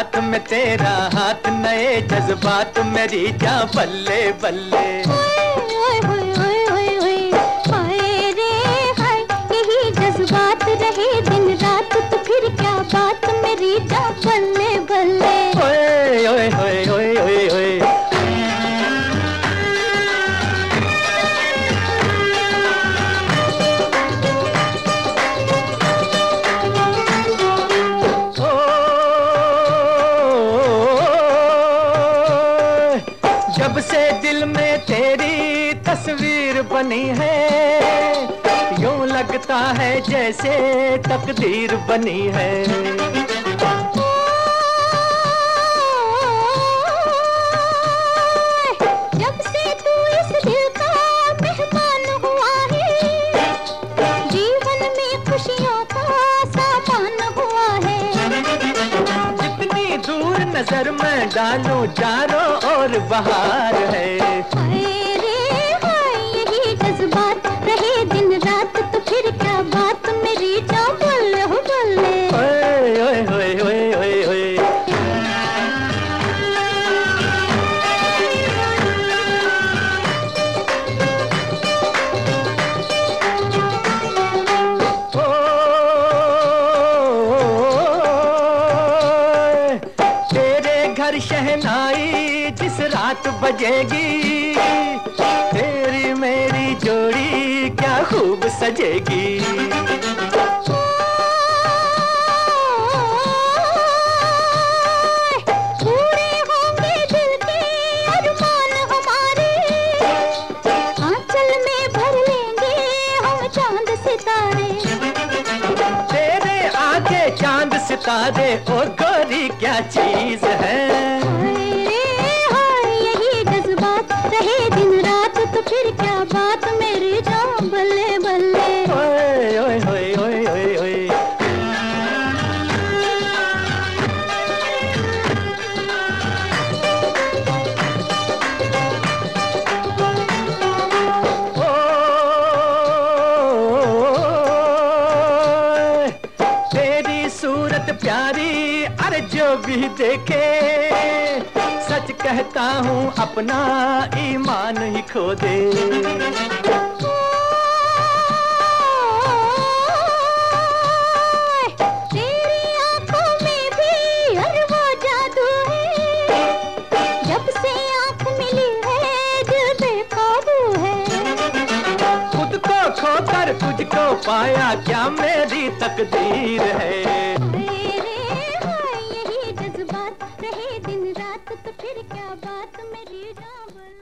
बात में तेरा हाथ, नए जज्बात मेरी जा बल्ले बल्ले। जज्बात रहे दिन रात तो फिर क्या बात मेरी जा बल्ले बल्ले। ओए ओए ओए ओए ओए ओए। जब से दिल में तेरी तस्वीर बनी है, यूं लगता है जैसे तकदीर बनी है। जब से तू इस दिल का मेहमान हुआ है, जीवन में खुशियों का सामान हुआ है। जितनी दूर नजर में डालूं चारों ओर बहार है। यही जज्बात रहे दिन रात तो फिर क्या बात मेरी जा बल्ले हो बल्ले। ओए ओए ओए ओए ओए ओए। तेरे घर शहनाई जिस रात बजेगी, तेरी मेरी जोड़ी क्या खूब सजेगी। पूरे होंगे दिल के अरमान हमारे, आंचल में भर लेंगे हम चांद सितारे। तेरे आगे चांद सितारे ओ गोरी क्या चीज है। यही जज्बात रहे दिन रात तो फिर क्या बात मेरी जान बल्ले बल्ले। ओए ओए ओए ओए ओए ओए। तेरी सूरत प्यारी अरे जो भी देखे, सच कहता हूँ अपना ईमान ही खो दे। तेरी आंखों में भी हर वो जादू है, जब से आंख मिली है दिल बेकाबू है। खुद को खोकर तुझको पाया क्या मेरी तकदीर है। यही जज्बात रहे दिन रात तो फिर क्या बात मेरी जान।